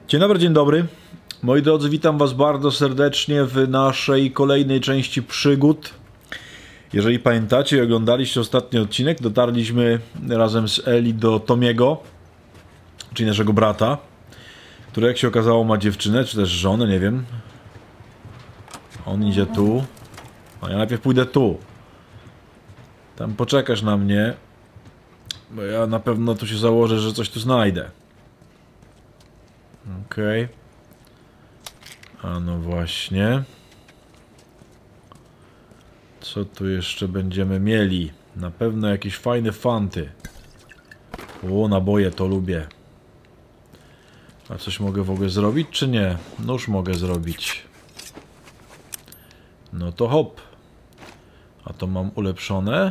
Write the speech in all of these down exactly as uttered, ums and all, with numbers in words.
Dzień dobry, dzień dobry. Moi drodzy, witam was bardzo serdecznie w naszej kolejnej części przygód. Jeżeli pamiętacie i oglądaliście ostatni odcinek, dotarliśmy razem z Eli do Tomiego, czyli naszego brata, który, jak się okazało, ma dziewczynę, czy też żonę, nie wiem. On idzie tu, a ja najpierw pójdę tu. Tam poczekasz na mnie, bo ja na pewno tu się założę, że coś tu znajdę. Okej. Okay. A no właśnie. Co tu jeszcze będziemy mieli? Na pewno jakieś fajne fanty. O, naboje, to lubię. A coś mogę w ogóle zrobić, czy nie? Nóż mogę zrobić. No to hop. A to mam ulepszone.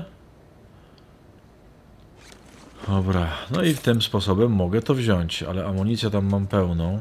Dobra, no i tym sposobem mogę to wziąć, ale amunicję tam mam pełną.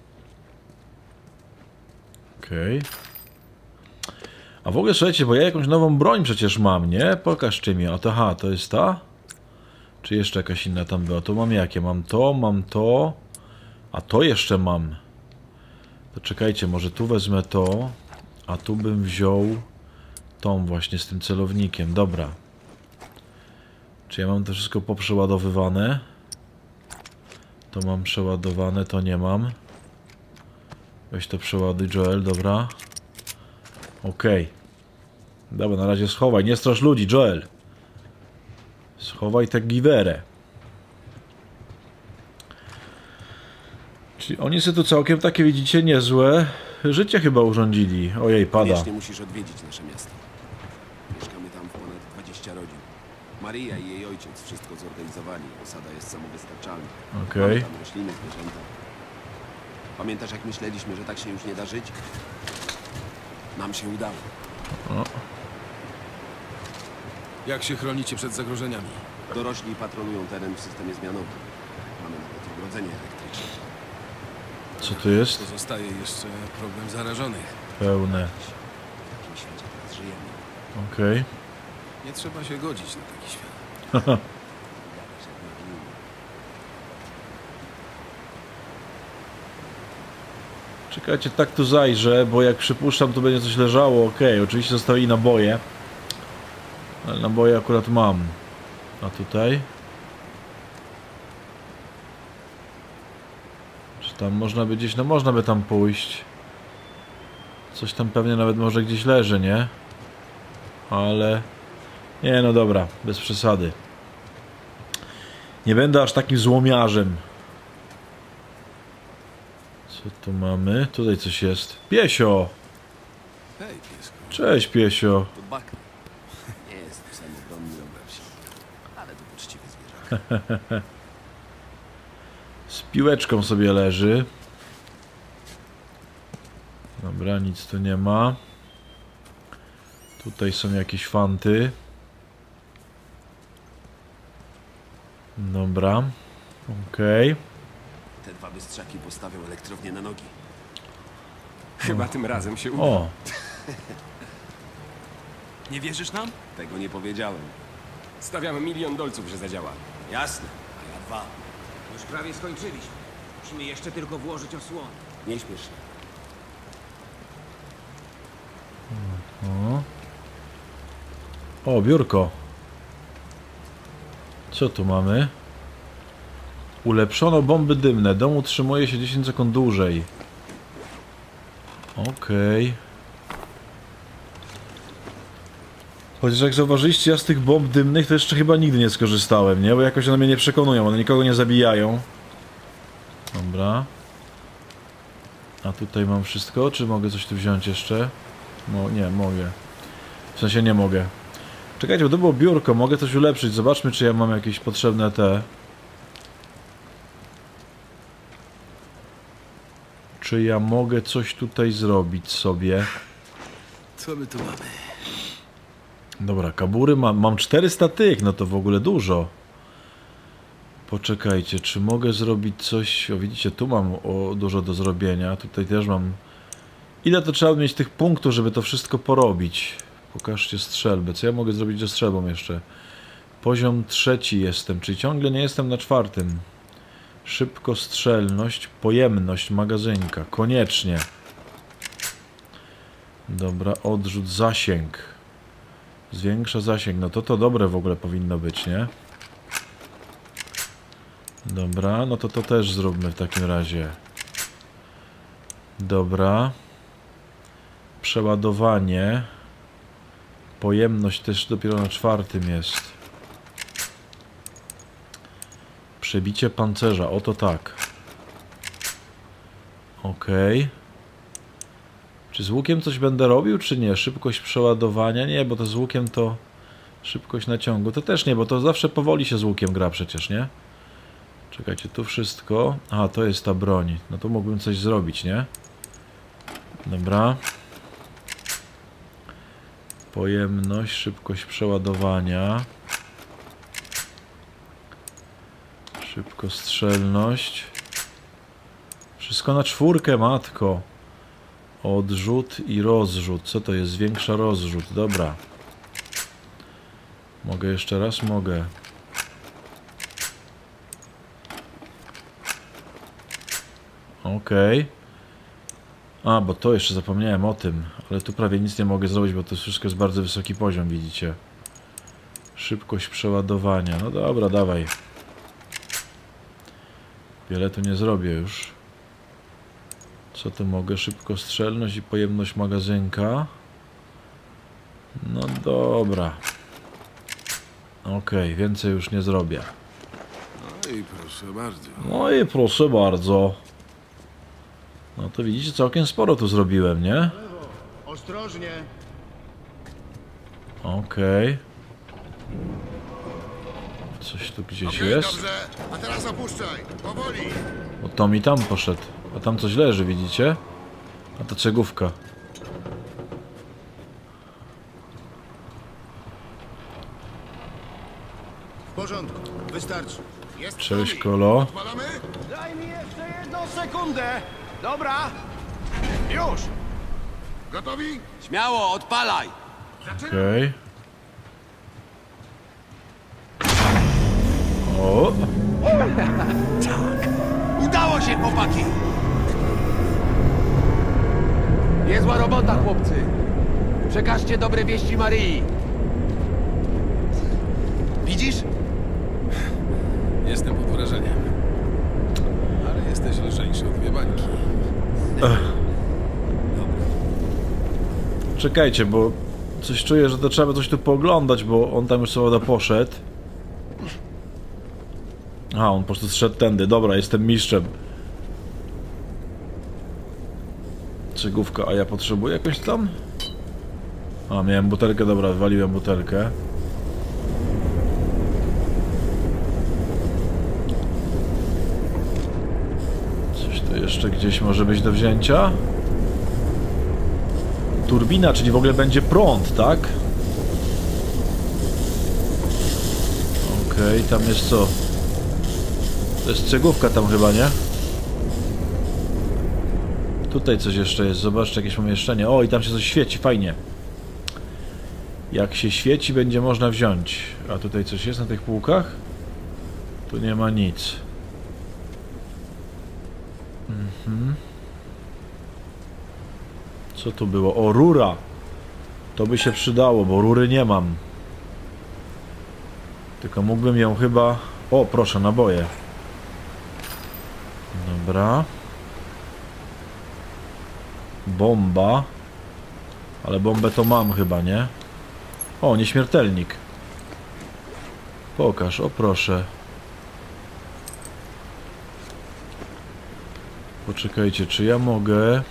Okej. Okay. A w ogóle słuchajcie, bo ja jakąś nową broń przecież mam, nie? Pokażcie mi. A to, aha, to jest ta? Czy jeszcze jakaś inna tam była? To mam jakie? Mam to, mam to. A to jeszcze mam. To czekajcie, może tu wezmę to. A tu bym wziął tą właśnie z tym celownikiem. Dobra. Czy ja mam to wszystko poprzeładowywane? To mam przeładowane, to nie mam. Weź to przeładuj, Joel, dobra. Okej. Okay. Dobra, na razie schowaj. Nie strasz ludzi, Joel. Schowaj tę giwerę. Czyli oni sobie tu całkiem takie, widzicie, niezłe życie chyba urządzili. Ojej, pada. Koniecznie musisz odwiedzić nasze miasto. Mieszkamy tam w ponad dwadzieścia rodzin. Maria i jej ojciec wszystko zorganizowali. Osada jest samowystarczalna. Okej. Okay. Tam rośliny, zwierzęta. Pamiętasz, jak myśleliśmy, że tak się już nie da żyć? Nam się udało. O. Jak się chronicie przed zagrożeniami? Dorośli patrolują teren w systemie zmianowym. Mamy nawet ogrodzenie elektryczne. Co tu jest? Pozostaje jeszcze problem zarażonych. Pełne. W takim świecie teraz żyjemy. Okej. Okay. Nie trzeba się godzić na taki świat. Czekajcie, tak tu zajrzę, bo jak przypuszczam, tu będzie coś leżało. Okej, okay, oczywiście zostały i naboje. Ale naboje akurat mam. A tutaj? Czy tam można by gdzieś... No można by tam pójść. Coś tam pewnie nawet może gdzieś leży, nie? Ale... Nie, no dobra, bez przesady. Nie będę aż takim złomiarzem. Co tu mamy? Tutaj coś jest. Piesio! Hej, piesku. Cześć, piesio. To Buck. Nie jest samobronny we wsi, ale to poczciwy zwierzak. Z piłeczką sobie leży. Dobra, nic tu nie ma. Tutaj są jakieś fanty. Dobra. Okej. Okay. Te dwa bystrzaki postawią elektrownię na nogi. Chyba tym razem się uda. O! Nie wierzysz nam? Tego nie powiedziałem. Stawiamy milion dolców, że zadziała. Jasne, a ja dwa. Już prawie skończyliśmy. Musimy jeszcze tylko włożyć osłonę. Nie śpiesz się. O, o, biurko. Co tu mamy? Ulepszono bomby dymne. Dom utrzymuje się dziesięć sekund dłużej. Okej. Okay. Chociaż jak zauważyliście, ja z tych bomb dymnych to jeszcze chyba nigdy nie skorzystałem, nie? Bo jakoś one mnie nie przekonują, one nikogo nie zabijają. Dobra. A tutaj mam wszystko, czy mogę coś tu wziąć jeszcze? No, nie, mogę. W sensie nie mogę. Czekajcie, bo to było biurko, mogę coś ulepszyć. Zobaczmy, czy ja mam jakieś potrzebne te... Czy ja mogę coś tutaj zrobić sobie? Co my tu mamy? Dobra, kabury mam, mam czterysta tych, no to w ogóle dużo. Poczekajcie, czy mogę zrobić coś... O, widzicie, tu mam o, dużo do zrobienia, tutaj też mam... Ile to trzeba mieć tych punktów, żeby to wszystko porobić? Pokażcie strzelbę, co ja mogę zrobić ze strzelbą jeszcze? Poziom trzeci jestem, czyli ciągle nie jestem na czwartym. Szybkostrzelność, pojemność magazynka. Koniecznie. Dobra, odrzut, zasięg. Zwiększa zasięg. No to to dobre w ogóle powinno być, nie? Dobra, no to to też zróbmy w takim razie. Dobra. Przeładowanie. Pojemność też dopiero na czwartym jest. Przebicie pancerza, oto tak. Okej. Czy z łukiem coś będę robił, czy nie? Szybkość przeładowania? Nie, bo to z łukiem to... Szybkość naciągu. To też nie, bo to zawsze powoli się z łukiem gra przecież, nie? Czekajcie, tu wszystko. Aha, to jest ta broń. No to mógłbym coś zrobić, nie? Dobra. Pojemność, szybkość przeładowania. Szybkostrzelność. Wszystko na czwórkę, matko. Odrzut i rozrzut. Co to jest? Zwiększa rozrzut. Dobra. Mogę jeszcze raz? Mogę. Okej. A, bo to jeszcze zapomniałem o tym. Ale tu prawie nic nie mogę zrobić, bo to wszystko jest bardzo wysoki poziom, widzicie. Szybkość przeładowania. No dobra, dawaj. Wiele tu nie zrobię już. Co tu mogę? Szybkostrzelność i pojemność magazynka. No dobra. Okej, więcej już nie zrobię. No i proszę bardzo. No i proszę bardzo. No to widzicie, całkiem sporo tu zrobiłem, nie? Ostrożnie. Okej. Coś tu gdzieś Okej, jest. dobrze. A teraz opuszczaj. Powoli. O, to mi tam poszedł. A tam coś leży, widzicie? A to cegówka. W porządku. Wystarczy. Jest Cześć, Tommy. kolo. Odpalamy? Daj mi jeszcze jedną sekundę! Dobra! Już! Gotowi? Śmiało, odpalaj! Okej. O! Udało się, chłopaki! Niezła robota, chłopcy! Przekażcie dobre wieści Maryi. Widzisz? Jestem pod wrażeniem. Ale jesteś lżejszy od dwie bańki. Czekajcie, bo coś czuję, że to trzeba coś tu pooglądać, bo on tam już sobie poszedł. A, on po prostu zszedł tędy. Dobra, jestem mistrzem. Cegówka, a ja potrzebuję jakąś tam? A, miałem butelkę, dobra, wywaliłem butelkę. Coś tu jeszcze gdzieś może być do wzięcia? Turbina, czyli w ogóle będzie prąd, tak? Okej, okay, tam jest co? To jest cegówka tam chyba, nie? Tutaj coś jeszcze jest, zobaczcie, jakieś pomieszczenie. O, i tam się coś świeci, fajnie. Jak się świeci, będzie można wziąć. A tutaj coś jest na tych półkach? Tu nie ma nic. Mhm. Co tu było? O, rura! To by się przydało, bo rury nie mam. Tylko mógłbym ją chyba... O, proszę, naboje. Dobra. Bomba. Ale bombę to mam chyba, nie? O, nieśmiertelnik. Pokaż, o proszę. Poczekajcie, czy ja mogę...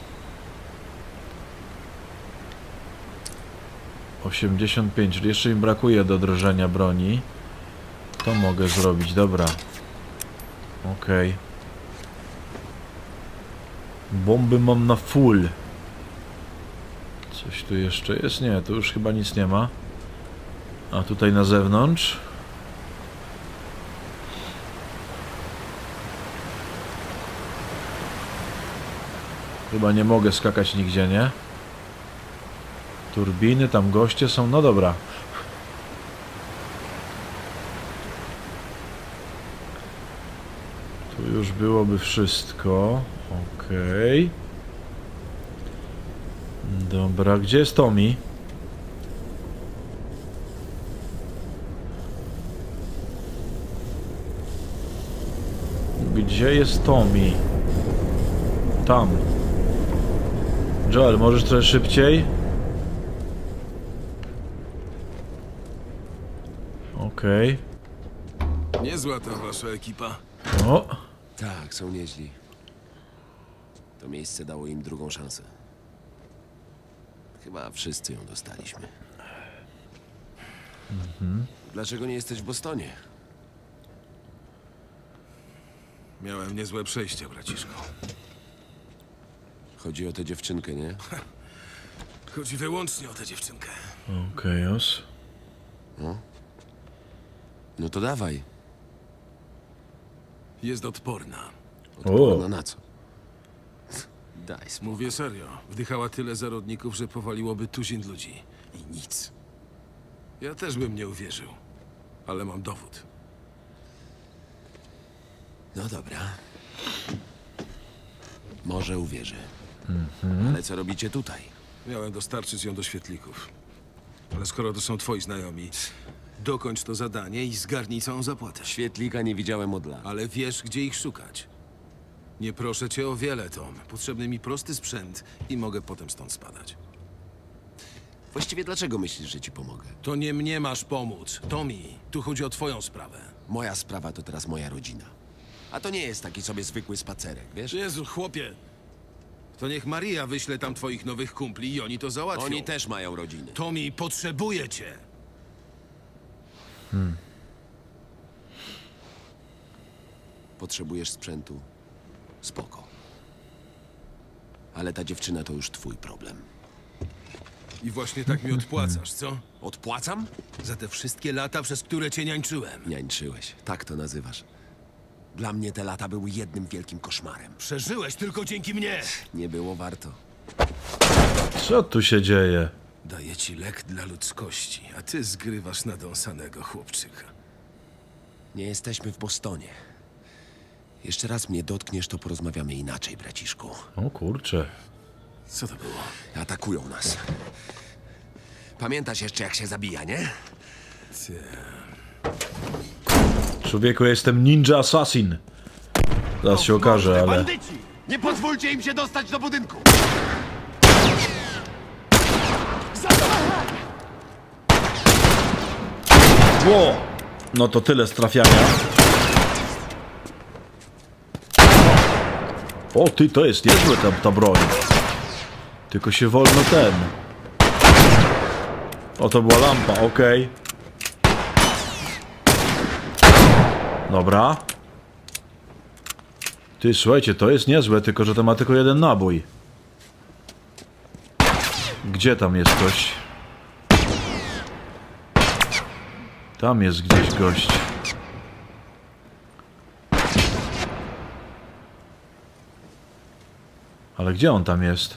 osiemdziesiąt pięć, czyli jeszcze mi brakuje do drżenia broni. To mogę zrobić, dobra. Okej. Okay. Bomby mam na full. Coś tu jeszcze jest? Nie, tu już chyba nic nie ma. A tutaj na zewnątrz? Chyba nie mogę skakać nigdzie, nie? Turbiny, tam goście są, no dobra. Tu już byłoby wszystko. Okej. Dobra, gdzie jest Tommy? Gdzie jest Tommy? Tam. Joel, możesz trochę szybciej? Okej. Niezła ta wasza ekipa. O! Tak, są nieźli. To miejsce dało im drugą szansę. Chyba wszyscy ją dostaliśmy. Mhm. Dlaczego nie jesteś w Bostonie? Miałem niezłe przejście, braciszko. Chodzi o tę dziewczynkę, nie? Chodzi wyłącznie o tę dziewczynkę. Okej, os. No to dawaj. Jest odporna. Odporna na co? Daj spokój. Mówię serio. Wdychała tyle zarodników, że powaliłoby tuzin ludzi. I nic. Ja też bym nie uwierzył. Ale mam dowód. No dobra. Może uwierzę. Ale co robicie tutaj? Miałem dostarczyć ją do świetlików. Ale skoro to są twoi znajomi, dokończ to zadanie i zgarnij całą zapłatę. Świetlika nie widziałem od lat. Ale wiesz, gdzie ich szukać. Nie proszę cię o wiele, Tom. Potrzebny mi prosty sprzęt i mogę potem stąd spadać. Właściwie dlaczego myślisz, że ci pomogę? To nie mnie masz pomóc. Tommy, tu chodzi o twoją sprawę. Moja sprawa to teraz moja rodzina. A to nie jest taki sobie zwykły spacerek, wiesz? Jezu, chłopie. To niech Maria wyśle tam twoich nowych kumpli i oni to załatwią. Oni też mają rodziny. Tommy, potrzebuję cię. Hmm. Potrzebujesz sprzętu? Spoko. Ale ta dziewczyna to już twój problem. I właśnie tak mi odpłacasz, co? Odpłacam? Za te wszystkie lata, przez które cię niańczyłem. Niańczyłeś. Tak to nazywasz. Dla mnie te lata były jednym wielkim koszmarem. Przeżyłeś tylko dzięki mnie. Nie było warto. Co tu się dzieje? Daję ci lek dla ludzkości, a ty zgrywasz nadąsanego chłopczyka. Nie jesteśmy w Bostonie. Jeszcze raz mnie dotkniesz, to porozmawiamy inaczej, braciszku. O kurczę. Co to było? Atakują nas. Pamiętasz jeszcze, jak się zabija, nie? Ty. Człowieku, ja jestem ninja assassin. Zaraz się okaże, ale... Bandyci! Nie pozwólcie im się dostać do budynku! Ło! No to tyle z trafiania. O, ty, to jest niezłe ta, ta broń. Tylko się wolno ten. O, to była lampa, okej. Dobra. Ty, słuchajcie, to jest niezłe, tylko że to ma tylko jeden nabój. Gdzie tam jest gość? Tam jest gdzieś gość. Ale gdzie on tam jest?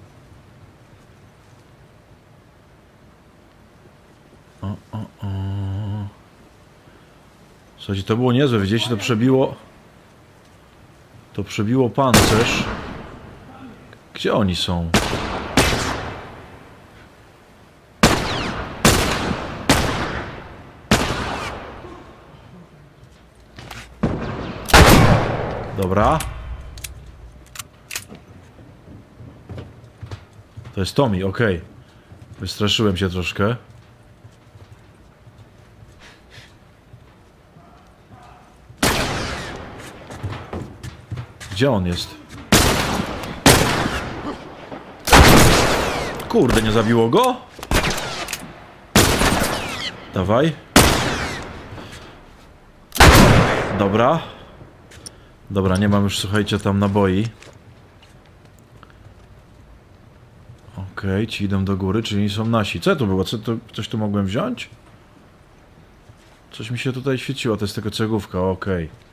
O, o, o. Słuchajcie, to było niezłe, widzicie, to przebiło... To przebiło pancerz. Gdzie oni są? Dobra. To jest Tommy, okej. Okay. Wystraszyłem się troszkę. Gdzie on jest? Kurde, nie zabiło go? Dawaj. Dobra. Dobra, nie mam już, słuchajcie, tam naboi. Okej, okay, ci idą do góry, czyli są nasi. Co to było? Co to, coś tu mogłem wziąć? Coś mi się tutaj świeciło, to jest tylko cegłówka, okej. Okay.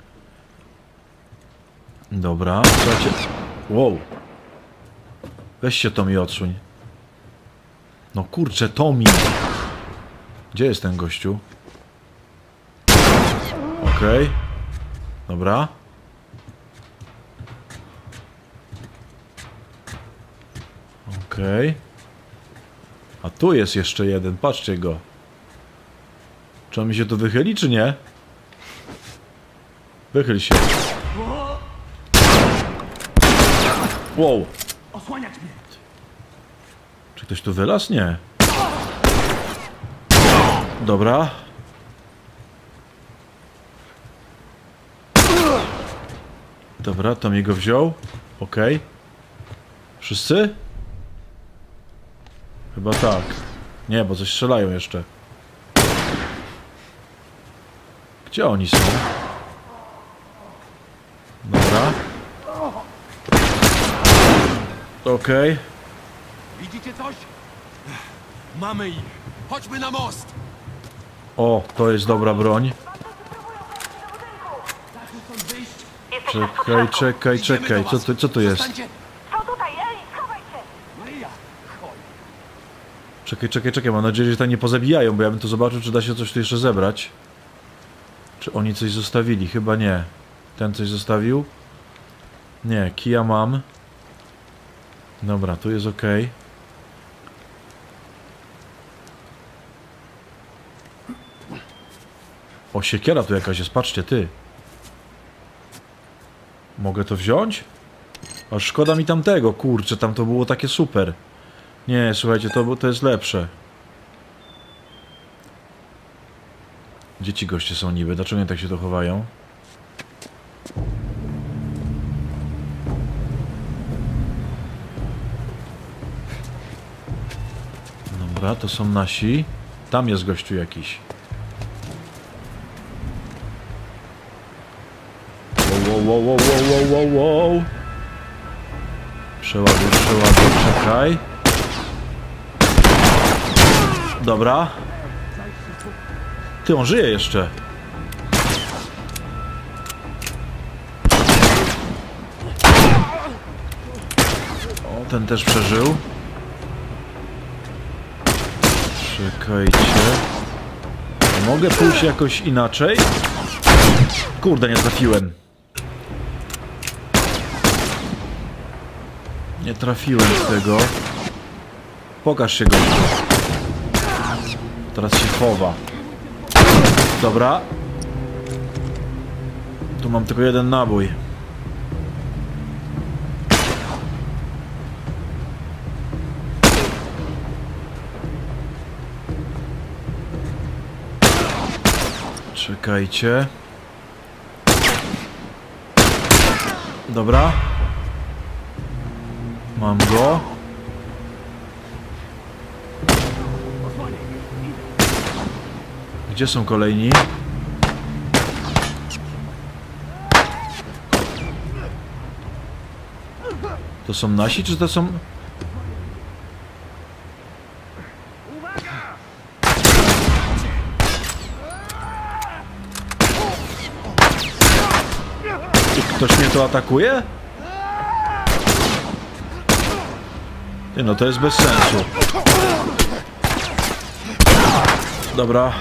Dobra, słuchajcie. Wow. Weź się Tommy odsuń. No kurczę, Tommy. Gdzie jest ten gościu? Okej. Okay. Dobra. Okej. Okay. A tu jest jeszcze jeden, patrzcie go. Czy on mi się tu wychyli, czy nie? Wychyl się. Wow. Czy ktoś tu wylazł? Nie. Dobra. Dobra, to mi go wziął. Okej. Okay. Wszyscy? Chyba tak. Nie, bo coś strzelają jeszcze. Gdzie oni są? Dobra. Okej. Okay. Widzicie coś? Mamy ich. Chodźmy na most. O, to jest dobra broń. Czekaj, czekaj, czekaj. Co to, co to jest? Czekaj, czekaj, czekaj. Mam nadzieję, że tam nie pozabijają, bo ja bym to zobaczył, czy da się coś tu jeszcze zebrać. Czy oni coś zostawili? Chyba nie. Ten coś zostawił? Nie, kija mam. Dobra, tu jest ok. O, siekiera tu jakaś jest, patrzcie, ty. Mogę to wziąć? Aż szkoda mi tamtego, kurczę, tam to było takie super. Nie, słuchajcie, to, to jest lepsze. Gdzie ci goście są niby? Dlaczego nie tak się to chowają? Dobra, to są nasi. Tam jest gościu jakiś. Wow, wow, wow, wow, wow, wow, wow. Przeładuj, przeładuj, czekaj. Dobra. Ty, on żyje jeszcze. O, ten też przeżył. Czekajcie. Mogę pójść jakoś inaczej? Kurde, nie trafiłem. Nie trafiłem z tego. Pokaż się, gościu. Teraz się chowa. Dobra. Tu mam tylko jeden nabój. Czekajcie. Dobra. Mam go. Gdzie są kolejni? To są nasi, czy to są... Czy ktoś mnie tu atakuje? Nie, no to jest bez sensu. Dobra.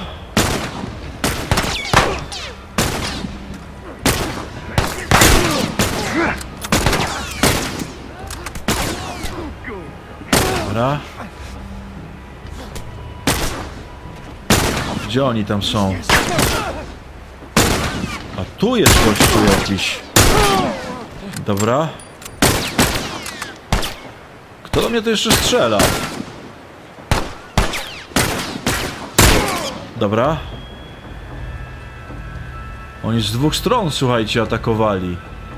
Dobra. Gdzie oni tam są? A tu jest gościu jakiś. Dobra. Kto do mnie to jeszcze strzela? Dobra. Oni z dwóch stron, słuchajcie, atakowali.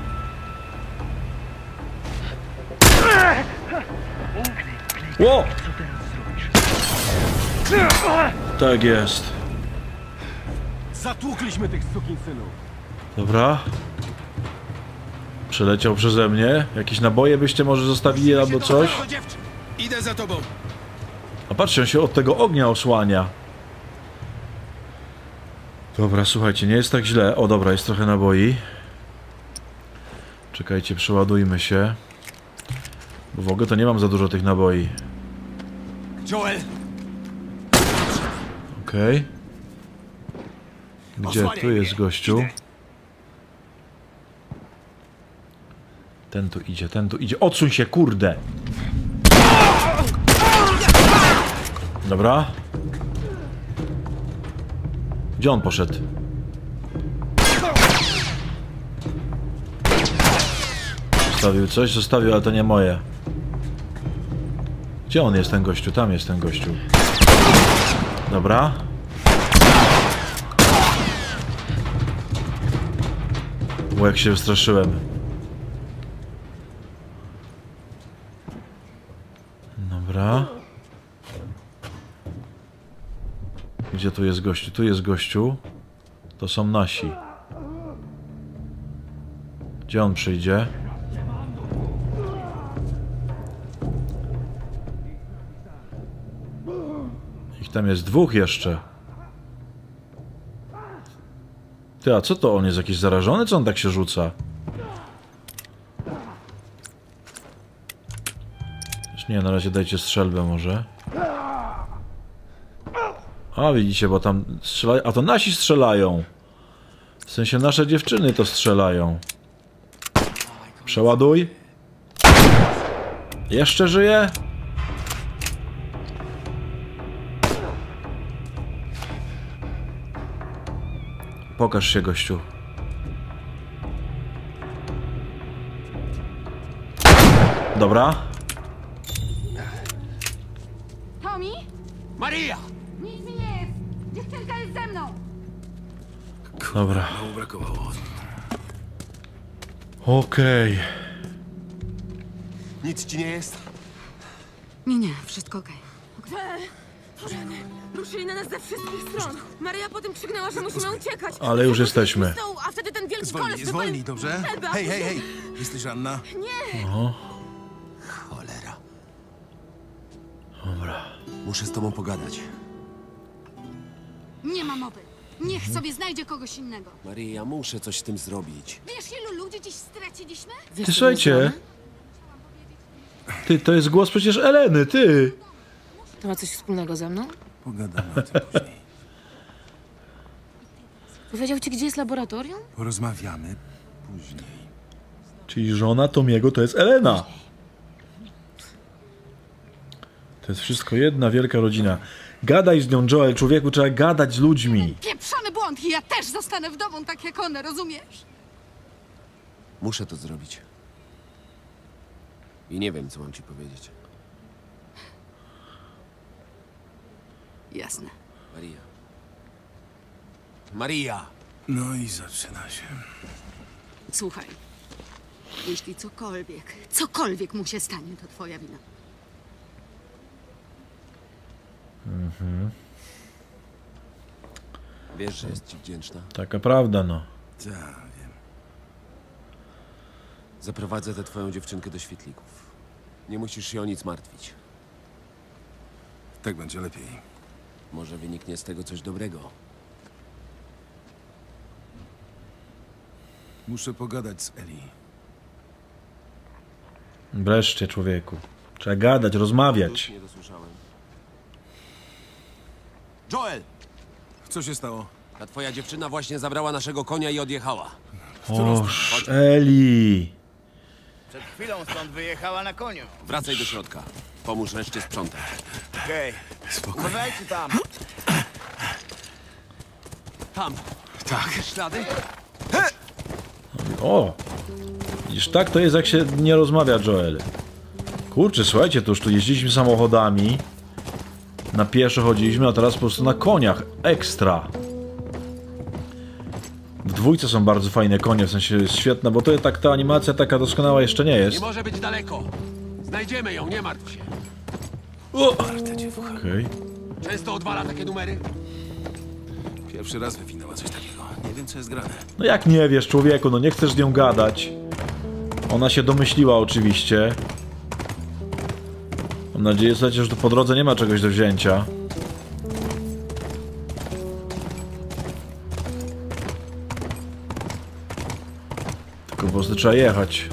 Ło! Tak jest. Zatłukliśmy tych sukinsynów. Dobra. Przeleciał przeze mnie. Jakieś naboje byście może zostawili albo coś? Idę za tobą. A patrzcie, on się od tego ognia osłania. Dobra, słuchajcie, nie jest tak źle. O, dobra, jest trochę naboi. Czekajcie, przeładujmy się. Bo w ogóle to nie mam za dużo tych naboi. Joel! Okej. Okay. Gdzie? Tu jest gościu. Ten tu idzie, ten tu idzie. Odsuń się, kurde! Dobra. Gdzie on poszedł? Zostawił coś? Zostawił, ale to nie moje. Gdzie on jest, ten gościu? Tam jest ten gościu. Dobra. Bo jak się wystraszyłem. Dobra. Gdzie tu jest gościu? Tu jest gościu. To są nasi. Gdzie on przyjdzie? Ich tam jest dwóch jeszcze. Ty, a co to? On jest jakiś zarażony? Co on tak się rzuca? Już nie, na razie dajcie strzelbę może. A, widzicie, bo tam strzelają... A to nasi strzelają. W sensie nasze dziewczyny to strzelają. Przeładuj. Jeszcze żyje? Pokaż się, gościu. Dobra. Tommy? Maria! Nic mi nie jest! Dziewczynka jest ze mną! Dobra. Mało brakowało. Okej. Nic ci nie jest? Nie, nie, wszystko okej. Ruszyli na nas ze wszystkich stron. Maria potem krzyknęła, że musimy uciekać. Ale już jesteśmy. Stołu, a wtedy ten wielki Zwolnij, koleś zwolnij, wypalił dobrze? strzelbę, a Hej, hej, później- hej! Jesteś ranna? Cholera. Dobra. Muszę z tobą pogadać. Nie ma mowy. Niech sobie znajdzie kogoś innego. Maria, muszę coś z tym zrobić. Wiesz, ilu ludzi dziś straciliśmy? Wiesz, Ty, co słuchajcie. wymyślone? Ty, to jest głos przecież Eleny, ty. To ma coś wspólnego ze mną? Pogadamy o tym później. Powiedział ci, gdzie jest laboratorium? Porozmawiamy później. Czyli żona Tomiego to jest Elena. To jest wszystko jedna wielka rodzina. Gadaj z nią, Joel, człowieku, trzeba gadać z ludźmi. Pieprzony błąd i ja też zostanę wdową tak jak one, rozumiesz? Muszę to zrobić. I nie wiem, co mam ci powiedzieć. Jasne. Maria. Maria! No i zaczyna się. Słuchaj. Jeśli cokolwiek, cokolwiek mu się stanie, to twoja wina. Wiesz, że jest ci wdzięczna? Taka prawda, no. Tak, wiem. Zaprowadzę tę twoją dziewczynkę do świetlików. Nie musisz się o nic martwić. Tak będzie lepiej. Może wyniknie z tego coś dobrego. Muszę pogadać z Eli. Wreszcie, człowieku. Trzeba gadać, rozmawiać. Nie dosłyszałem. Joel! Co się stało? Ta twoja dziewczyna właśnie zabrała naszego konia i odjechała. Oż, Eli. Przed chwilą stąd wyjechała na koniu. Wracaj do środka. Pomóż reszcie sprzątać. Okej. Spokojnie. Uważajcie tam. Tam! Tak. Ślady? O! Widzisz, tak to jest, jak się nie rozmawia, Joel. Kurczę, słuchajcie, to już tu jeździliśmy samochodami. Na pieszo chodziliśmy, a teraz po prostu na koniach. Ekstra. W dwójce są bardzo fajne konie, w sensie jest świetna, bo to tak ta animacja taka doskonała jeszcze nie Nie jest. może być daleko. Znajdziemy ją, nie martw się. Okej. Często odwala takie numery? Pierwszy raz wywinęła coś takiego. Nie wiem, co jest grane. No jak nie wiesz, człowieku, no nie chcesz z nią gadać. Ona się domyśliła oczywiście. Mam nadzieję, słuchajcie, że tu po drodze nie ma czegoś do wzięcia. Tylko po prostu trzeba jechać.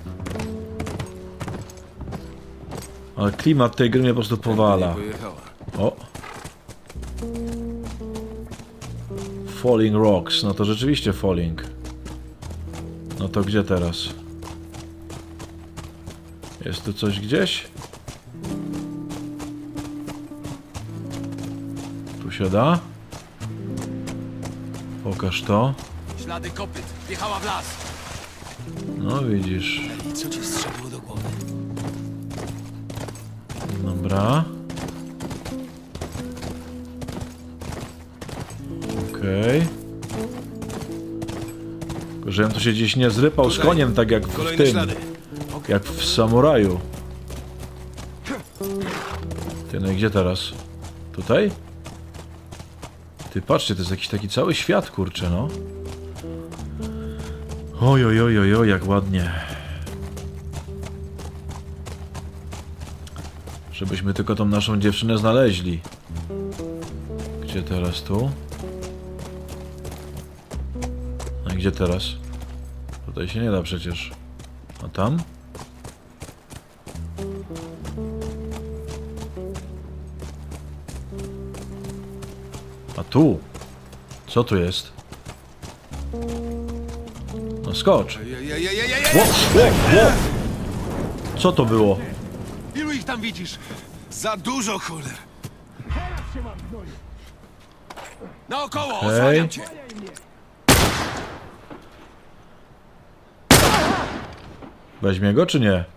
Ale klimat tej gry mnie po prostu powala. Nie pojechała. O! Falling Rocks, no to rzeczywiście Falling. No to gdzie teraz? Jest tu coś gdzieś? się da? Pokaż to. Ślady kopyt. Wjechała w las. No widzisz. I co ci strzeliło do głowy? Dobra. Okej. Tylko żebym tu się gdzieś nie zrypał z koniem, tak jak w Kolejne tym. ślady. Jak w samuraju. Ty, no i gdzie teraz? Tutaj? Ty, patrzcie, to jest jakiś taki cały świat, kurczę, no. Oj, oj, oj, oj, oj, jak ładnie. Żebyśmy tylko tą naszą dziewczynę znaleźli. Gdzie teraz tu? A gdzie teraz? Tutaj się nie da przecież. A tam? A tu? Co tu jest? No skocz. Ło, ło, ło. Co to było? Ilu ich tam widzisz? Za dużo, cholera! Naokoło, Okej. osłaniam cię! Weźmie go czy nie?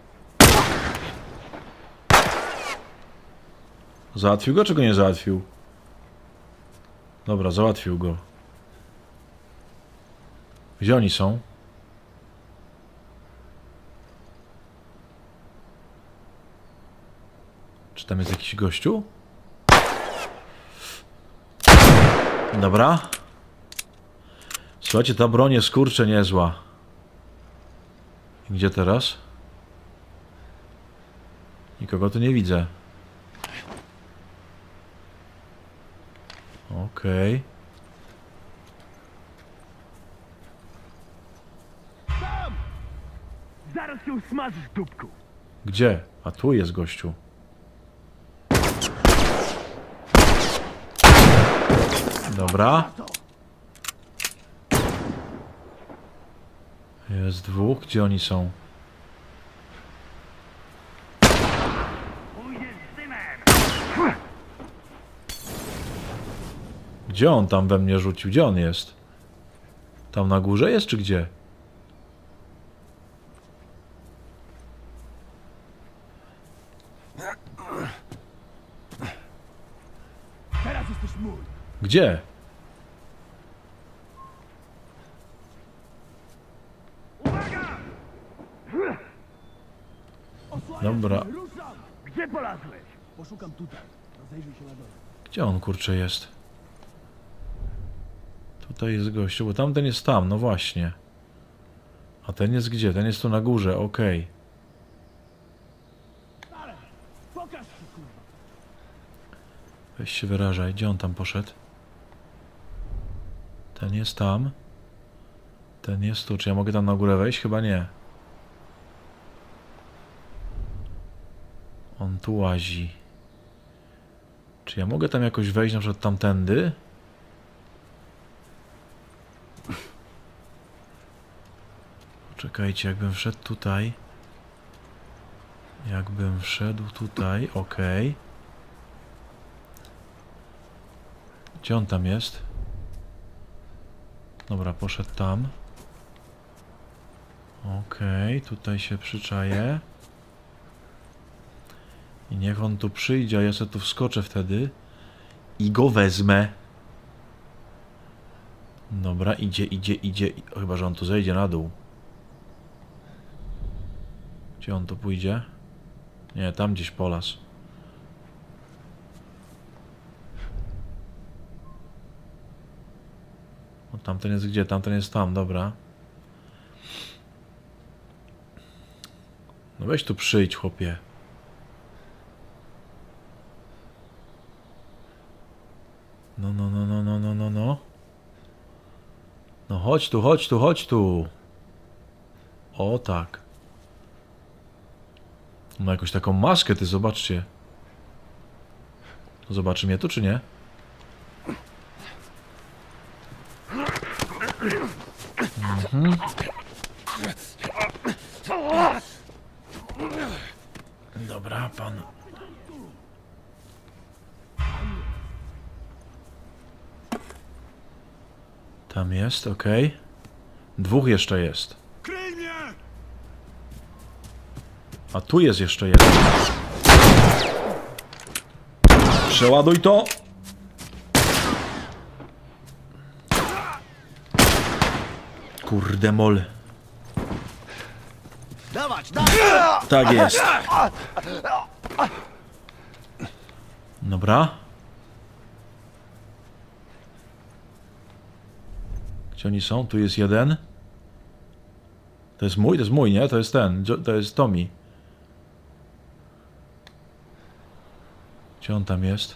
Załatwił go czy go nie załatwił? Dobra, załatwił go. Gdzie oni są? Czy tam jest jakiś gościu? Dobra. Słuchajcie, ta broń jest kurczę niezła. Gdzie teraz? Nikogo tu nie widzę. Okej. Zaraz się usmażysz, dupku. Gdzie? A tu jest gościu. Dobra. Jest dwóch. Gdzie oni są? Gdzie on tam we mnie rzucił? Gdzie on jest? Tam na górze jest, czy gdzie? Teraz jesteś mój. Gdzie? Dobra. Ruszam! Gdzie polazłeś? Poszukam tutaj. Rozejrzyj się na dole. Gdzie on kurczę jest? Tutaj jest gościu, bo tamten jest tam, no właśnie. A ten jest gdzie? Ten jest tu na górze, okej. Ale! Pokaż się, kurwa! Weź się wyrażaj, gdzie on tam poszedł? Ten jest tam. Ten jest tu, czy ja mogę tam na górę wejść? Chyba nie. On tu łazi. Czy ja mogę tam jakoś wejść, na przykład tamtędy? Czekajcie, jakbym wszedł tutaj. Jakbym wszedł tutaj, okej. Gdzie on tam jest? Dobra, poszedł tam. Okej, tutaj się przyczaję. I niech on tu przyjdzie, a ja sobie tu wskoczę wtedy. I go wezmę. Dobra, idzie, idzie, idzie. O, chyba, że on tu zejdzie na dół. Gdzie on tu pójdzie? Nie, tam gdzieś po las. O, tamten jest gdzie? Tamten jest tam, dobra. No weź tu przyjdź, chłopie. No, no, no, no, no, no, no, no. No chodź tu, chodź tu, chodź tu. O tak. Ma jakąś taką maskę, ty zobaczcie. Zobaczy mnie tu, czy nie? Mhm. Dobra, pan. Tam jest, okej. Okay. Dwóch jeszcze jest. Kryj mnie! A tu jest jeszcze jeden. Przeładuj to! Kurde mol. Dawać, dawać! Tak jest. Dobra. Gdzie oni są? Tu jest jeden. To jest mój, to jest mój, nie? To jest ten, to jest Tommy. Gdzie on tam jest?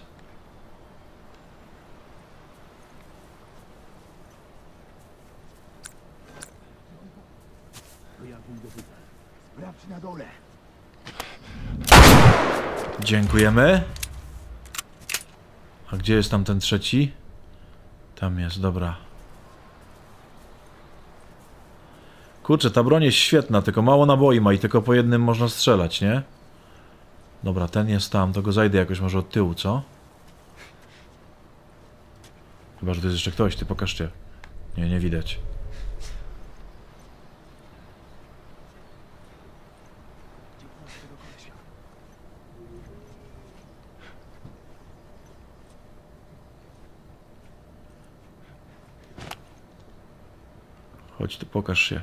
Sprawdź na dole. Dziękujemy. A gdzie jest tam ten trzeci? Tam jest, dobra. Kurczę, ta broń jest świetna, tylko mało naboi ma i tylko po jednym można strzelać, nie? Dobra, ten jest tam, to go zajdę jakoś może od tyłu, co? Chyba, że to jest jeszcze ktoś, ty pokażcie. Nie, nie widać. Chodź tu, pokaż się.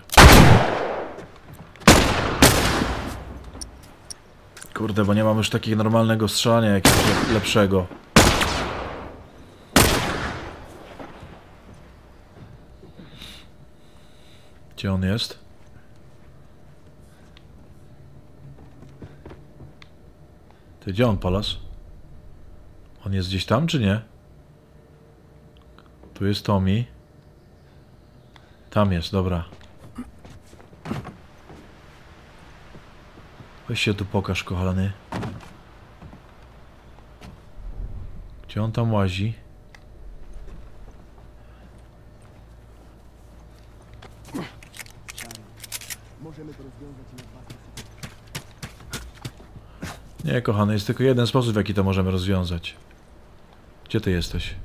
Kurde, bo nie mam już takiego normalnego strzelania jakiegoś lepszego. Gdzie on jest? Ty, gdzie on, Palas? On jest gdzieś tam, czy nie? Tu jest Tommy. Tam jest, dobra. Weź się tu pokaż, kochany. Gdzie on tam łazi? Nie, kochany, jest tylko jeden sposób, w jaki to możemy rozwiązać. Gdzie ty jesteś?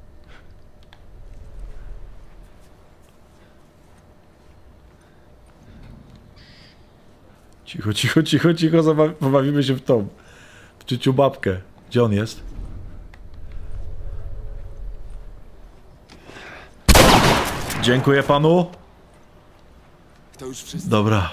Cicho, cicho, cicho, cicho, zabaw- pobawimy się w tą. W ciuciu babkę. Gdzie on jest? Dziękuję panu. To już wszystko. Dobra.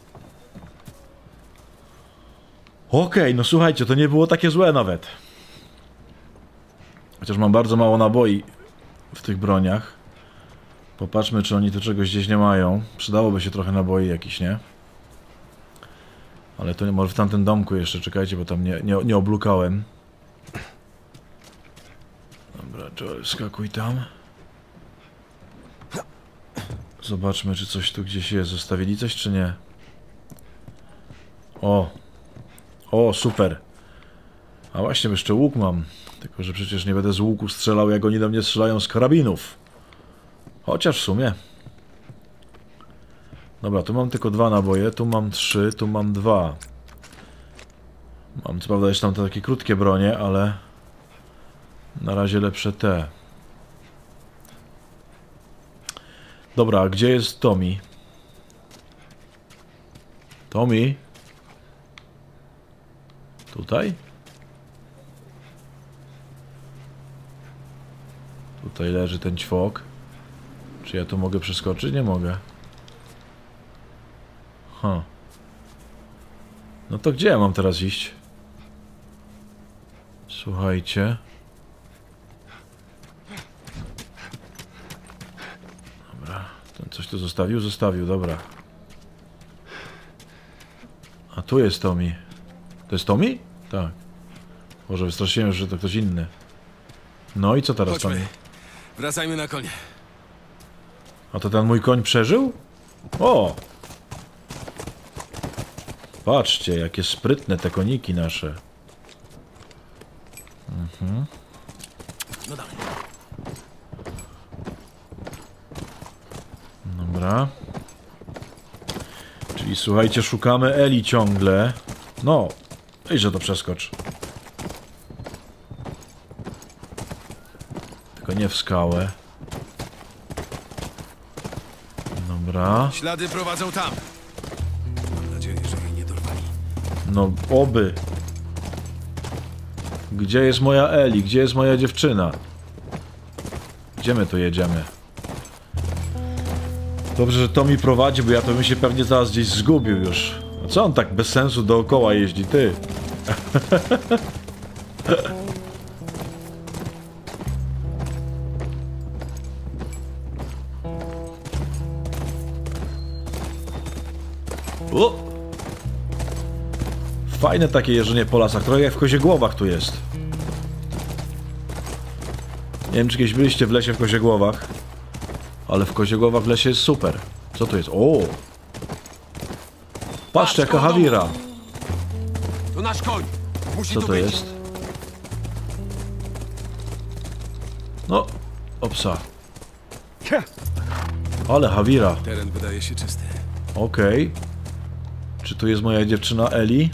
Okej, okay, no słuchajcie, to nie było takie złe nawet. Chociaż mam bardzo mało naboi w tych broniach. Popatrzmy, czy oni tu czegoś gdzieś nie mają. Przydałoby się trochę naboi jakiś, nie? Ale to nie, może w tamtym domku jeszcze, czekajcie, bo tam nie, nie, nie oblukałem. Dobra, Joel, skakuj tam. Zobaczmy, czy coś tu gdzieś jest. Zostawili coś, czy nie? O! O, super! A właśnie, jeszcze łuk mam. Tylko, że przecież nie będę z łuku strzelał, jak oni do mnie strzelają z karabinów. Chociaż w sumie. Dobra, tu mam tylko dwa naboje, tu mam trzy, tu mam dwa. Mam co prawda jeszcze tam te takie krótkie bronie, ale na razie lepsze te. Dobra, a gdzie jest Tommy? Tommy? Tutaj? Tutaj leży ten ćwok. Czy ja tu mogę przeskoczyć? Nie mogę. Huh. No to gdzie ja mam teraz iść? Słuchajcie. Dobra. Ten coś tu zostawił? Zostawił, dobra. A tu jest Tommy. To jest Tommy? Tak. Może wystraszyłem, że to ktoś inny. No i co teraz, Chodźmy. Tommy? Wracajmy na konie. A to ten mój koń przeżył? O! Patrzcie, jakie sprytne te koniki nasze. Mhm. No dalej. Dobra. Czyli słuchajcie, szukamy Eli ciągle. No, weźże to przeskocz. Tylko nie w skałę. Dobra. Ślady prowadzą tam. Mam nadzieję, że jej nie dorwali. No, oby. Gdzie jest moja Eli? Gdzie jest moja dziewczyna? Gdzie my tu jedziemy? Dobrze, że to mi prowadzi, bo ja to bym się pewnie zaraz gdzieś zgubił już. A co on tak bez sensu dookoła jeździ, ty? O! Fajne takie jeżdżenie po lasach, trochę jak w Koziegłowach tu jest. Nie wiem, czy kiedyś byliście w lesie w Koziegłowach, ale w Koziegłowach w lesie jest super. Co to jest? O! Patrzcie, jaka Hawira! To nasz koń! Musi Co tu to być! jest? No, opsa. Ale Hawira. Teren wydaje się czysty. Okej. Czy tu jest moja dziewczyna Eli?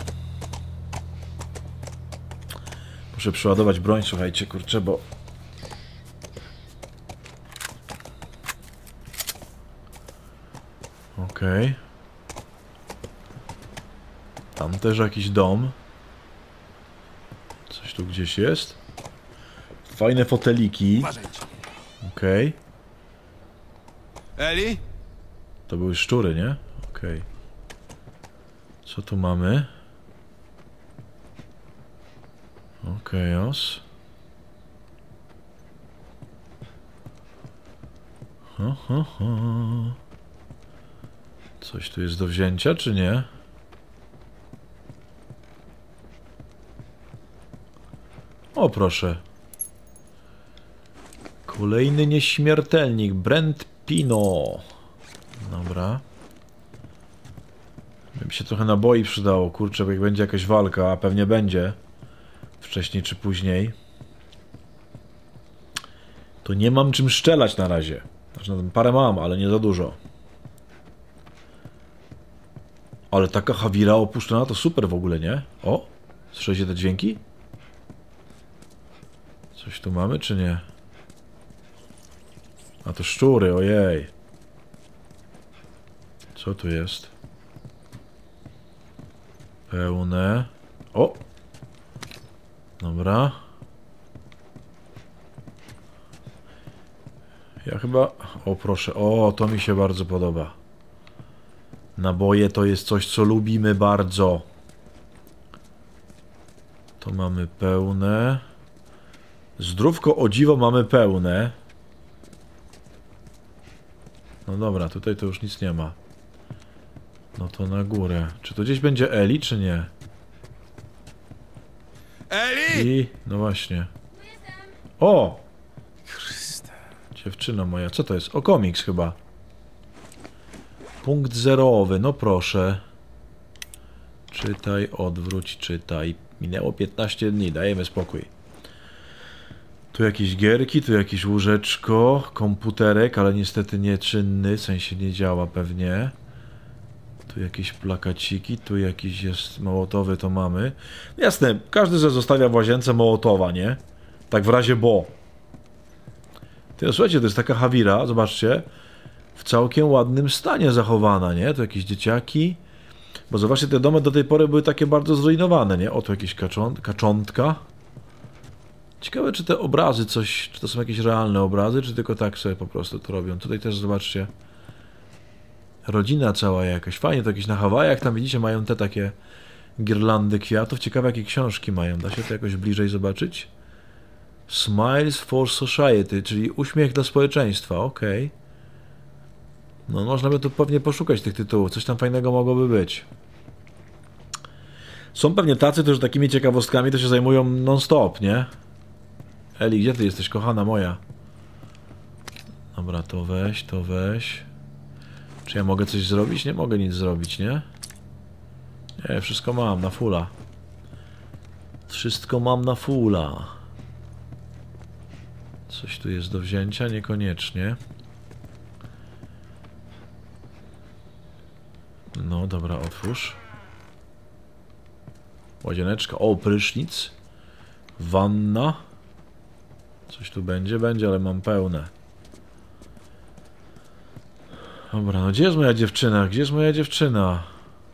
Muszę przeładować broń, słuchajcie, kurczę, bo... Okej. Tam też jakiś dom. Coś tu gdzieś jest. Fajne foteliki. Uważajcie. Okej. Eli? To były szczury, nie? Okej. Co tu mamy? Okej, os. Ho, ho, ho. Coś tu jest do wzięcia, czy nie? O, proszę. Kolejny nieśmiertelnik. Brent Pino. Dobra. By się trochę naboi przydało, kurczę, bo jak będzie jakaś walka, a pewnie będzie. Wcześniej czy później. To nie mam czym strzelać na razie. Znaczy, no, parę mam, ale nie za dużo. Ale taka Hawira opuszczona to super w ogóle, nie? O! Słyszeliście te dźwięki? Coś tu mamy, czy nie? A to szczury, ojej. Co tu jest? Pełne. O! Dobra. Ja chyba... O, proszę. O, to mi się bardzo podoba. Naboje to jest coś, co lubimy bardzo. To mamy pełne. Zdrówko o dziwo mamy pełne. No dobra, tutaj to już nic nie ma. No to na górę. Czy to gdzieś będzie Eli, czy nie? Eli! I... no właśnie. O! Dziewczyno moja, co to jest? O, komiks chyba. Punkt zerowy, no proszę. Czytaj, odwróć, czytaj. Minęło piętnaście dni, dajemy spokój. Tu jakieś gierki, tu jakieś łóżeczko, komputerek, ale niestety nieczynny, w sensie nie działa pewnie. Tu jakieś plakaciki, tu jakiś jest mołotowy, to mamy. Jasne, każdy ze zostawia w łazience mołotowa, nie? Tak w razie bo. Ty, słuchajcie, to jest taka Hawira, zobaczcie. W całkiem ładnym stanie zachowana, nie? Tu jakieś dzieciaki. Bo zobaczcie, te domy do tej pory były takie bardzo zrujnowane, nie? O, tu jakieś kacząt kaczątka. Ciekawe, czy te obrazy coś, czy to są jakieś realne obrazy, czy tylko tak sobie po prostu to robią. Tutaj też zobaczcie. Rodzina cała jakaś. Fajnie, to jakieś na Hawajach, tam widzicie, mają te takie girlandy kwiatów. Ciekawe, jakie książki mają. Da się to jakoś bliżej zobaczyć? Smiles for Society, czyli uśmiech dla społeczeństwa, okej. Okay. No, można by tu pewnie poszukać tych tytułów. Coś tam fajnego mogłoby być. Są pewnie tacy, którzy takimi ciekawostkami to się zajmują non-stop, nie? Eli, gdzie ty jesteś, kochana moja? Dobra, to weź, to weź. Czy ja mogę coś zrobić? Nie mogę nic zrobić, nie? Nie, wszystko mam na fulla. Wszystko mam na fulla. Coś tu jest do wzięcia? Niekoniecznie. No, dobra, otwórz. Łazieneczka. O, prysznic. Wanna. Coś tu będzie? Będzie, ale mam pełne. Dobra, no gdzie jest moja dziewczyna? Gdzie jest moja dziewczyna?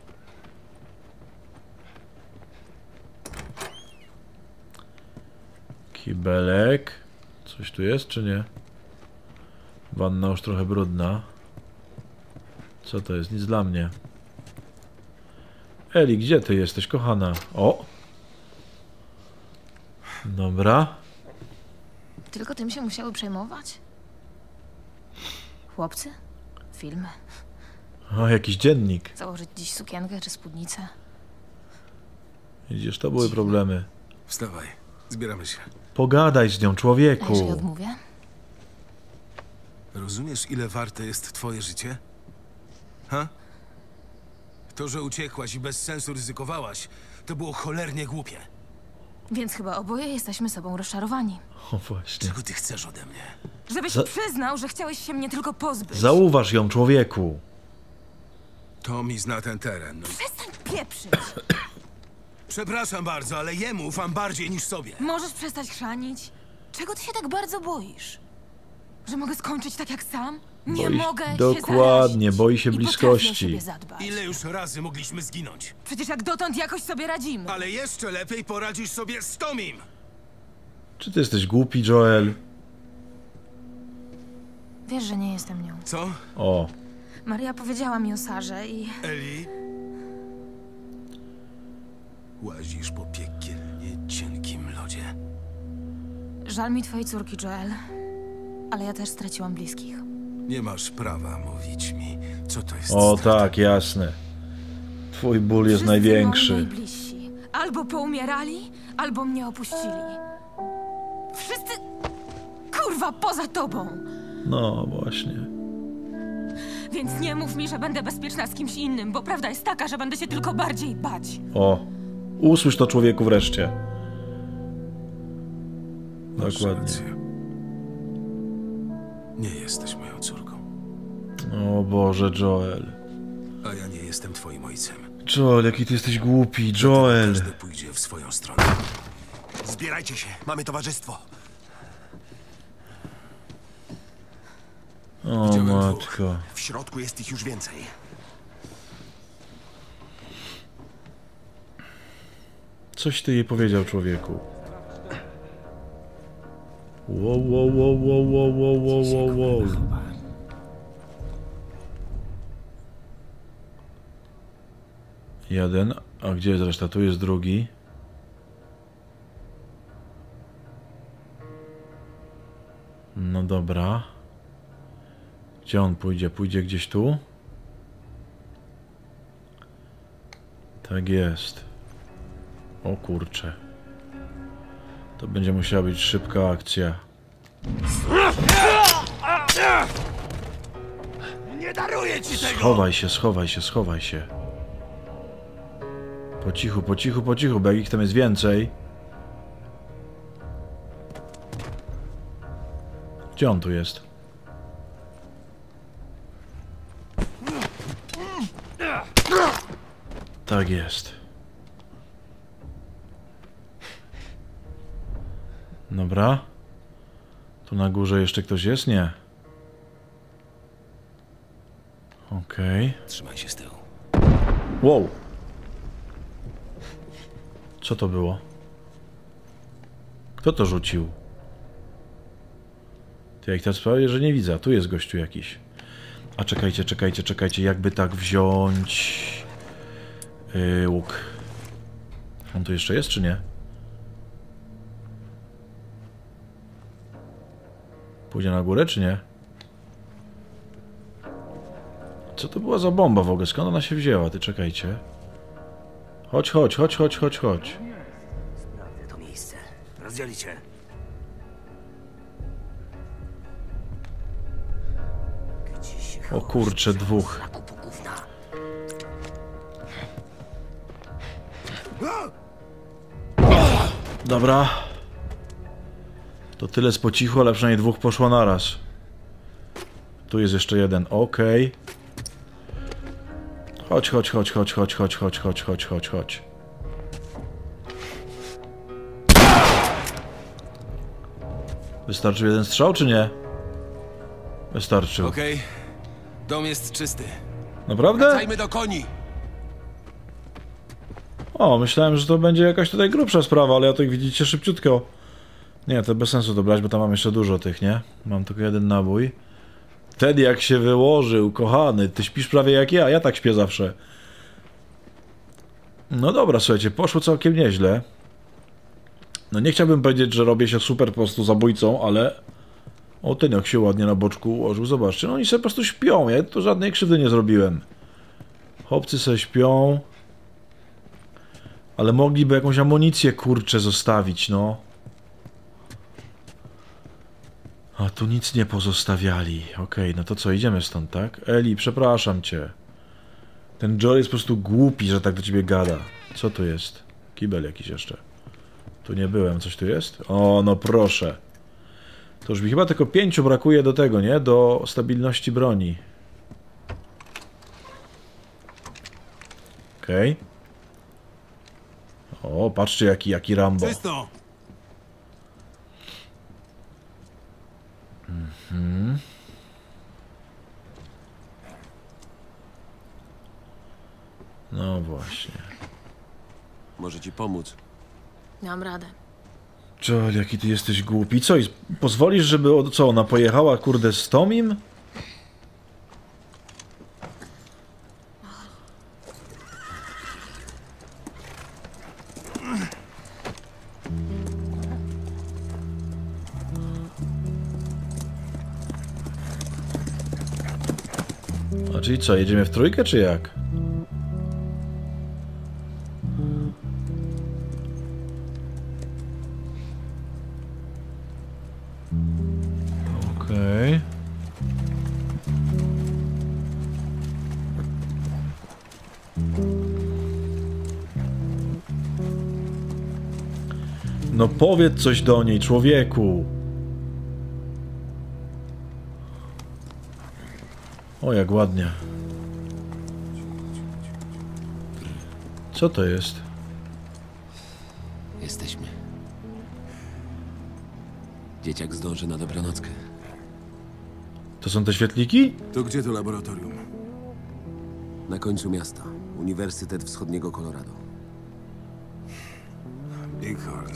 Kibelek. Coś tu jest, czy nie? Wanna już trochę brudna. Co to jest? Nic dla mnie. Eli, gdzie ty jesteś, kochana? O! Dobra. Tylko tym się musiały przejmować? Chłopcy? Filmy? O, jakiś dziennik. Założyć dziś sukienkę czy spódnicę? Widzisz, to były problemy. Wstawaj, zbieramy się. Pogadaj z nią, A jeżeli człowieku. odmówię? Rozumiesz, ile warte jest twoje życie? Ha? To, że uciekłaś i bez sensu ryzykowałaś, to było cholernie głupie. Więc chyba oboje jesteśmy sobą rozczarowani. O, właśnie. Czego ty chcesz ode mnie? Żebyś Za- przyznał, że chciałeś się mnie tylko pozbyć. Zauważ ją, człowieku. Tommy zna ten teren. No. Przestań pieprzyć! Przepraszam bardzo, ale jemu ufam bardziej niż sobie. Możesz przestać chrzanić? Czego ty się tak bardzo boisz? Że mogę skończyć tak jak sam? Nie Boi- mogę się Dokładnie, zarazić. boi się I potrafię o bliskości. siebie zadbać. Ile już razy mogliśmy zginąć? Przecież jak dotąd jakoś sobie radzimy. Ale jeszcze lepiej poradzisz sobie z Tomim. Czy ty jesteś głupi, Joel? Wiesz, że nie jestem nią. Co? O, Maria powiedziała mi o Sarze i... Eli? Łazisz po piekielnie cienkim lodzie. Żal mi twojej córki, Joel. Ale ja też straciłam bliskich. Nie masz prawa mówić mi, co to jest o strata. tak, jasne. Twój ból jest Wszyscy moi największy. najbliżsi albo poumierali, albo mnie opuścili. Wszyscy... Kurwa, poza tobą! No, właśnie. Więc nie mów mi, że będę bezpieczna z kimś innym, bo prawda jest taka, że będę się tylko bardziej bać. O, usłysz to, człowieku, wreszcie. Masz Dokładnie. rację. Nie jesteś moją córką, O Boże, Joel. a ja nie jestem twoim ojcem. Joel, jaki ty jesteś głupi, Joel. Każdy pójdzie w swoją stronę. Zbierajcie się, mamy towarzystwo. O Widziałem matko. W środku jest ich już więcej. Coś ty jej powiedział, człowieku. Wow, wow, wow, wow, wow, wow, wow, wow, wow. Jeden, a gdzie jest reszta? Tu jest drugi. No dobra. Gdzie on pójdzie? Pójdzie gdzieś tu? Tak jest. O kurcze. To będzie musiała być szybka akcja. Nie daruję ci tego! Schowaj się, schowaj się, schowaj się. Po cichu, po cichu, po cichu, bo jak ich tam jest więcej. Gdzie on tu jest? Tak jest. Dobra. Tu na górze jeszcze ktoś jest? Nie. Okej. Trzymaj się z tyłu. Wow. Co to było? Kto to rzucił? Ty, jak teraz sprawię, że nie widzę. A tu jest gościu jakiś. A czekajcie, czekajcie, czekajcie. Jakby tak wziąć... Yy, łuk. On tu jeszcze jest, czy nie? Pójdzie na górę, czy nie? Co to była za bomba w ogóle? Skąd ona się wzięła? Ty, czekajcie. Chodź, chodź, chodź, chodź, chodź, chodź. Sprawdzę to miejsce. Rozdzielicie. Gdzie się O kurcze, dwóch. na kupu gówna? Dobra. To tyle z po cichu, ale przynajmniej dwóch poszło naraz. Tu jest jeszcze jeden. Okej. Chodź, chodź, chodź, chodź, chodź, chodź, chodź, chodź, chodź, chodź, chodź. Wystarczył jeden strzał, czy nie? Wystarczył. Okej. Dom jest czysty. Naprawdę? Wracajmy do koni! O, myślałem, że to będzie jakaś tutaj grubsza sprawa, ale ja to jak widzicie szybciutko. Nie, to bez sensu to brać, bo tam mam jeszcze dużo tych, nie? Mam tylko jeden nabój. Wtedy jak się wyłożył, kochany, ty śpisz prawie jak ja, ja tak śpię zawsze. No dobra, słuchajcie, poszło całkiem nieźle. No nie chciałbym powiedzieć, że robię się super po prostu zabójcą, ale... O, ten jak się ładnie na boczku ułożył, zobaczcie, no oni sobie po prostu śpią, ja tu żadnej krzywdy nie zrobiłem. Chłopcy sobie śpią. Ale mogliby jakąś amunicję, kurczę, zostawić, no. A tu nic nie pozostawiali. Okej, okay, no to co, idziemy stąd, tak? Eli, przepraszam cię. Ten Joel jest po prostu głupi, że tak do ciebie gada. Co tu jest? Kibel jakiś jeszcze. Tu nie byłem, coś tu jest? O, no proszę. To już mi chyba tylko pięciu brakuje do tego, nie? Do stabilności broni. Okej. Okay. O, patrzcie jaki, jaki Rambo. Czysto! Mhm. No właśnie. Może ci pomóc. Dam radę. Joel, jaki ty jesteś głupi. Co, i pozwolisz, żeby o, co, ona pojechała, kurde, z Tomim? A czyli co, jedziemy w trójkę, czy jak? Okej. No powiedz coś do niej, człowieku. O, jak ładnie. Co to jest? Jesteśmy. Dzieciak zdąży na dobranockę. To są te świetliki? To gdzie to laboratorium? Na końcu miasta. Uniwersytet Wschodniego Colorado. Bighorn.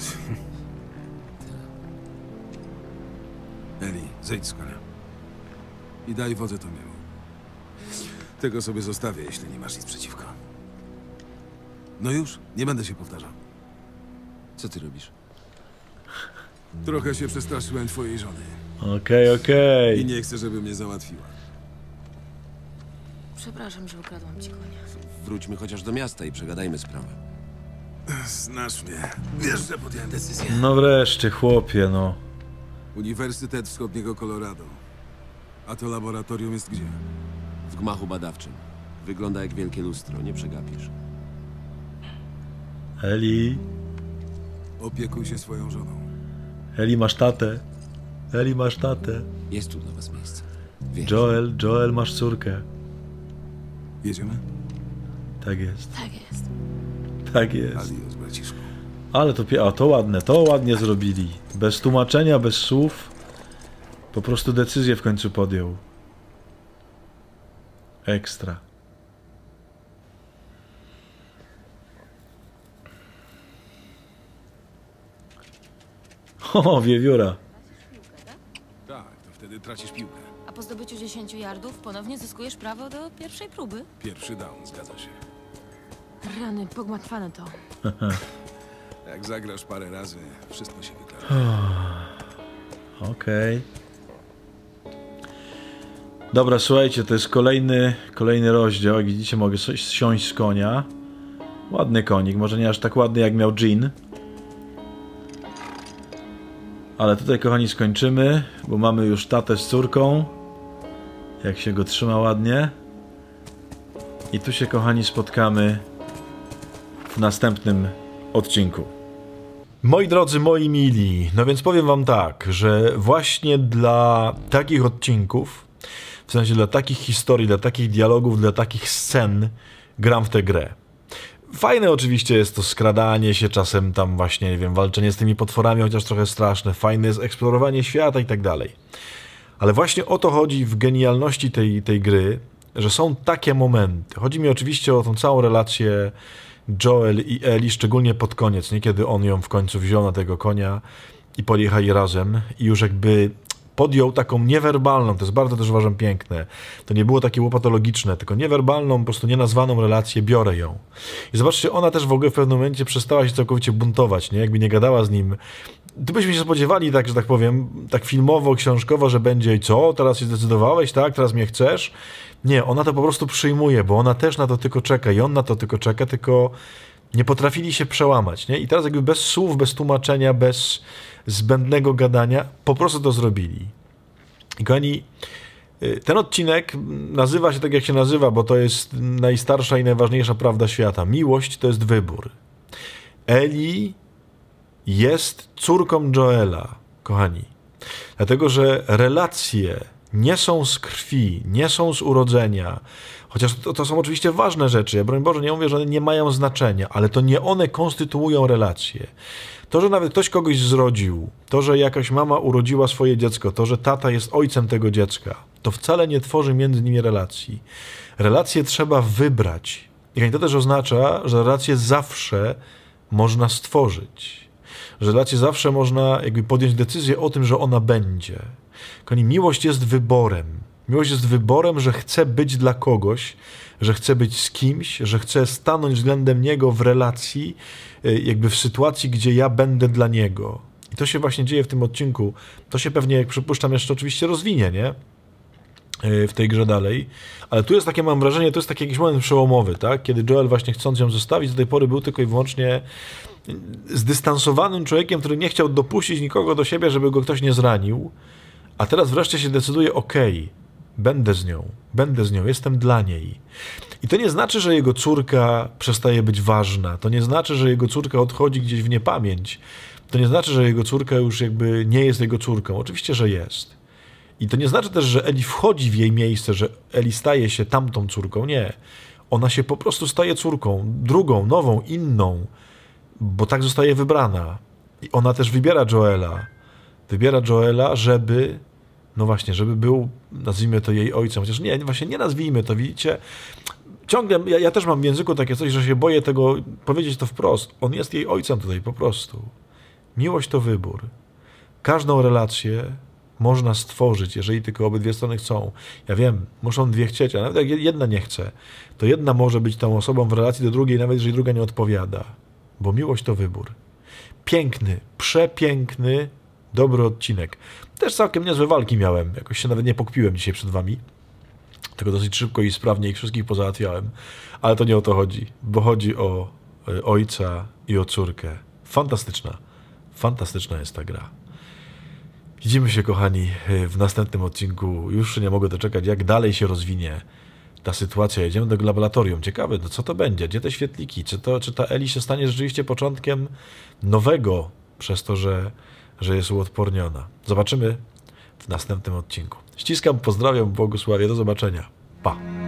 Eli, zejdź z konia. I daj wodę Tomiemu. Tego sobie zostawię, jeśli nie masz nic przeciwko. No już, nie będę się powtarzał. Co ty robisz? Trochę się przestraszyłem twojej żony. Okej, okej. I nie chcę, żeby mnie załatwiła. Przepraszam, że ukradłam ci konia. Wróćmy chociaż do miasta i przegadajmy sprawę. Znasz mnie. Wiesz, że podjąłem decyzję. No wreszcie, chłopie, no. Uniwersytet Wschodniego Colorado. A to laboratorium jest gdzie? W gmachu badawczym. Wygląda jak wielkie lustro, nie przegapisz. Eli. Opiekuj się swoją żoną. Eli, masz tatę. Eli, masz tatę. Jest tu dla was miejsce. Wiesz. Joel, Joel, masz córkę. Jedziemy? Tak jest. Tak jest. Tak jest. Adios, braciszku. Ale to, pie- a to ładne, to ładnie zrobili. Bez tłumaczenia, bez słów. Po prostu decyzję w końcu podjął. Ekstra. O, wiewióra. Tak, to wtedy tracisz piłkę. A po zdobyciu dziesięciu yardów ponownie zyskujesz prawo do pierwszej próby. Pierwszy down, zgadza się. Rany, pogmatwane to. Jak zagrasz parę razy, wszystko się wyklarzy. Okej. Dobra, słuchajcie, to jest kolejny, kolejny rozdział. Jak widzicie, mogę coś zsiąść z konia. Ładny konik, może nie aż tak ładny jak miał Jean. Ale tutaj, kochani, skończymy, bo mamy już tatę z córką. Jak się go trzyma ładnie. I tu się, kochani, spotkamy w następnym odcinku. Moi drodzy, moi mili, no więc powiem wam tak, że właśnie dla takich odcinków, w sensie dla takich historii, dla takich dialogów, dla takich scen gram w tę grę. Fajne oczywiście jest to skradanie się, czasem tam właśnie, nie wiem, walczenie z tymi potworami, chociaż trochę straszne. Fajne jest eksplorowanie świata i tak dalej. Ale właśnie o to chodzi w genialności tej, tej gry, że są takie momenty. Chodzi mi oczywiście o tą całą relację Joel i Ellie, szczególnie pod koniec, nie? Kiedy on ją w końcu wziął na tego konia i pojechali razem i już jakby podjął taką niewerbalną, to jest bardzo też uważam piękne, to nie było takie łopatologiczne, tylko niewerbalną, po prostu nienazwaną relację, biorę ją. I zobaczcie, ona też w ogóle w pewnym momencie przestała się całkowicie buntować, nie? Jakby nie gadała z nim. Tu byśmy się spodziewali, tak, że tak powiem, tak filmowo, książkowo, że będzie i co, teraz się zdecydowałeś, tak, teraz mnie chcesz. Nie, ona to po prostu przyjmuje, bo ona też na to tylko czeka i on na to tylko czeka, tylko nie potrafili się przełamać, nie? I teraz jakby bez słów, bez tłumaczenia, bez zbędnego gadania, po prostu to zrobili. I kochani, ten odcinek nazywa się tak, jak się nazywa, bo to jest najstarsza i najważniejsza prawda świata. Miłość to jest wybór. Ellie jest córką Joela, kochani. Dlatego, że relacje nie są z krwi, nie są z urodzenia. Chociaż to, to są oczywiście ważne rzeczy. Ja, broń Boże, nie mówię, że one nie mają znaczenia, ale to nie one konstytuują relacje. To, że nawet ktoś kogoś zrodził, to, że jakaś mama urodziła swoje dziecko, to, że tata jest ojcem tego dziecka, to wcale nie tworzy między nimi relacji. Relacje trzeba wybrać. I to też oznacza, że relacje zawsze można stworzyć. Że relacje zawsze można jakby podjąć decyzję o tym, że ona będzie. Kochani, miłość jest wyborem. Miłość jest wyborem, że chcę być dla kogoś, że chcę być z kimś, że chcę stanąć względem niego w relacji, jakby w sytuacji, gdzie ja będę dla niego. I to się właśnie dzieje w tym odcinku. To się pewnie, jak przypuszczam, jeszcze oczywiście rozwinie, nie? W tej grze dalej. Ale tu jest takie, mam wrażenie, to jest taki jakiś moment przełomowy, tak? Kiedy Joel właśnie chcąc ją zostawić, do tej pory był tylko i wyłącznie zdystansowanym człowiekiem, który nie chciał dopuścić nikogo do siebie, żeby go ktoś nie zranił. A teraz wreszcie się decyduje, okej, okay, będę z nią, będę z nią, jestem dla niej. I to nie znaczy, że jego córka przestaje być ważna. To nie znaczy, że jego córka odchodzi gdzieś w niepamięć. To nie znaczy, że jego córka już jakby nie jest jego córką. Oczywiście, że jest. I to nie znaczy też, że Ellie wchodzi w jej miejsce, że Ellie staje się tamtą córką. Nie. Ona się po prostu staje córką. Drugą, nową, inną. Bo tak zostaje wybrana. I ona też wybiera Joela. Wybiera Joela, żeby... No właśnie, żeby był, nazwijmy to jej ojcem. Chociaż nie, właśnie nie nazwijmy to, widzicie? Ciągle, ja, ja też mam w języku takie coś, że się boję tego powiedzieć to wprost. On jest jej ojcem tutaj po prostu. Miłość to wybór. Każdą relację można stworzyć, jeżeli tylko obydwie strony chcą. Ja wiem, muszą dwie chcieć, a nawet jak jedna nie chce, to jedna może być tą osobą w relacji do drugiej, nawet jeżeli druga nie odpowiada. Bo miłość to wybór. Piękny, przepiękny, dobry odcinek. Też całkiem niezłe walki miałem. Jakoś się nawet nie pokpiłem dzisiaj przed wami. Tylko dosyć szybko i sprawnie ich wszystkich pozałatwiałem. Ale to nie o to chodzi. Bo chodzi o ojca i o córkę. Fantastyczna. Fantastyczna jest ta gra. Widzimy się, kochani, w następnym odcinku. Już nie mogę doczekać, jak dalej się rozwinie ta sytuacja. Jedziemy do laboratorium. Ciekawe, no co to będzie? Gdzie te świetliki? Czy, to, czy ta Ellie się stanie rzeczywiście początkiem nowego, przez to, że że jest uodporniona. Zobaczymy w następnym odcinku. Ściskam, pozdrawiam, błogosławię, do zobaczenia. Pa!